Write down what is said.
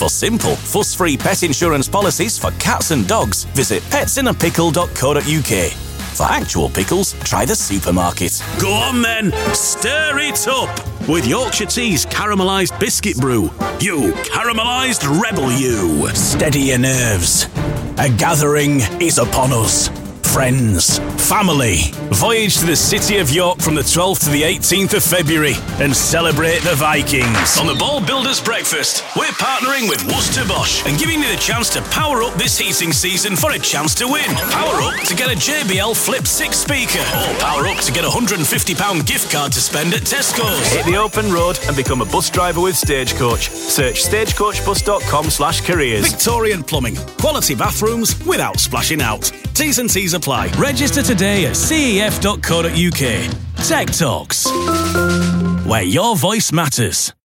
For simple, fuss-free pet insurance policies for cats and dogs, visit petsinnapickle.co.uk. For actual pickles, try the supermarket. Go on then, stir it up with Yorkshire Tea's caramelised biscuit brew. You caramelised rebel, you. Steady your nerves. A gathering is upon us. Friends, family. Voyage to the city of York from the 12th to the 18th of February and celebrate the Vikings. On the Ball Builders Breakfast, we're partnering with Worcester Bosch and giving you the chance to power up this heating season for a chance to win. Power up to get a JBL Flip 6 speaker, or power up to get a £150 gift card to spend at Tesco's. Hit the open road and become a bus driver with Stagecoach. Search stagecoachbus.com/careers. Victorian Plumbing. Quality bathrooms without splashing out. T's and C's apply. Register today at cef.co.uk. Tech Talks, where your voice matters.